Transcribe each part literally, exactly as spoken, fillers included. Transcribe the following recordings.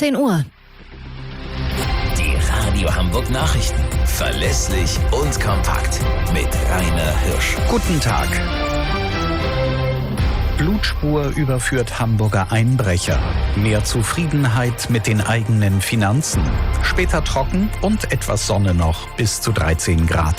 zehn Uhr. Die Radio Hamburg Nachrichten. Verlässlich und kompakt. Mit Rainer Hirsch. Guten Tag. Blutspur überführt Hamburger Einbrecher. Mehr Zufriedenheit mit den eigenen Finanzen. Später trocken und etwas Sonne noch, bis zu dreizehn Grad.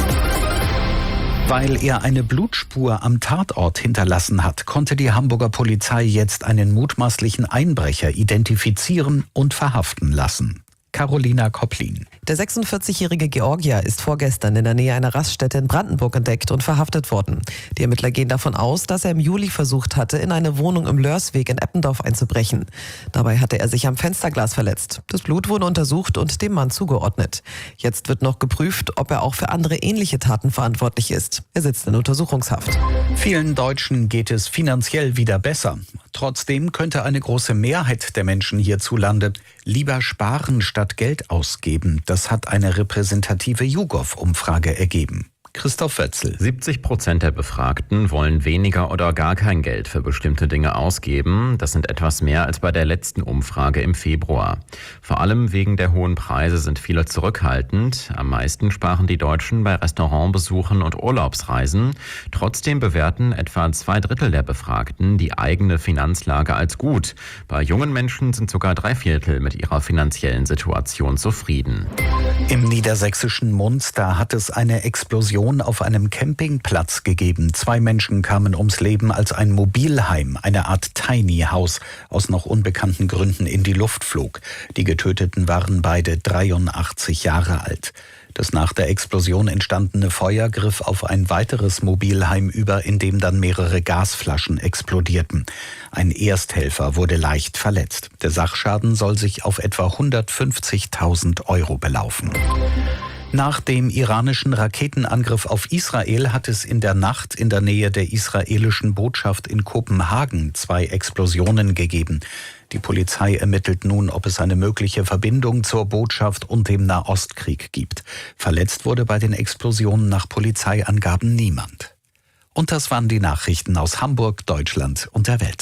Weil er eine Blutspur am Tatort hinterlassen hat, konnte die Hamburger Polizei jetzt einen mutmaßlichen Einbrecher identifizieren und verhaften lassen. Carolina Kopplin. Der sechsundvierzigjährige Georgier ist vorgestern in der Nähe einer Raststätte in Brandenburg entdeckt und verhaftet worden. Die Ermittler gehen davon aus, dass er im Juli versucht hatte, in eine Wohnung im Lörsweg in Eppendorf einzubrechen. Dabei hatte er sich am Fensterglas verletzt. Das Blut wurde untersucht und dem Mann zugeordnet. Jetzt wird noch geprüft, ob er auch für andere ähnliche Taten verantwortlich ist. Er sitzt in Untersuchungshaft. Vielen Deutschen geht es finanziell wieder besser. Trotzdem könnte eine große Mehrheit der Menschen hierzulande lieber sparen statt Geld ausgeben. Das hat eine repräsentative YouGov-Umfrage ergeben. Christoph Wötzl. siebzig Prozent der Befragten wollen weniger oder gar kein Geld für bestimmte Dinge ausgeben. Das sind etwas mehr als bei der letzten Umfrage im Februar. Vor allem wegen der hohen Preise sind viele zurückhaltend. Am meisten sparen die Deutschen bei Restaurantbesuchen und Urlaubsreisen. Trotzdem bewerten etwa zwei Drittel der Befragten die eigene Finanzlage als gut. Bei jungen Menschen sind sogar drei Viertel mit ihrer finanziellen Situation zufrieden. Im niedersächsischen Munster hat es eine Explosion auf einem Campingplatz gegeben. Zwei Menschen kamen ums Leben, als ein Mobilheim, eine Art Tiny House, aus noch unbekannten Gründen in die Luft flog. Die Getöteten waren beide dreiundachtzig Jahre alt. Das nach der Explosion entstandene Feuer griff auf ein weiteres Mobilheim über, in dem dann mehrere Gasflaschen explodierten. Ein Ersthelfer wurde leicht verletzt. Der Sachschaden soll sich auf etwa hundertfünfzigtausend Euro belaufen. Nach dem iranischen Raketenangriff auf Israel hat es in der Nacht in der Nähe der israelischen Botschaft in Kopenhagen zwei Explosionen gegeben. Die Polizei ermittelt nun, ob es eine mögliche Verbindung zur Botschaft und dem Nahostkrieg gibt. Verletzt wurde bei den Explosionen nach Polizeiangaben niemand. Und das waren die Nachrichten aus Hamburg, Deutschland und der Welt.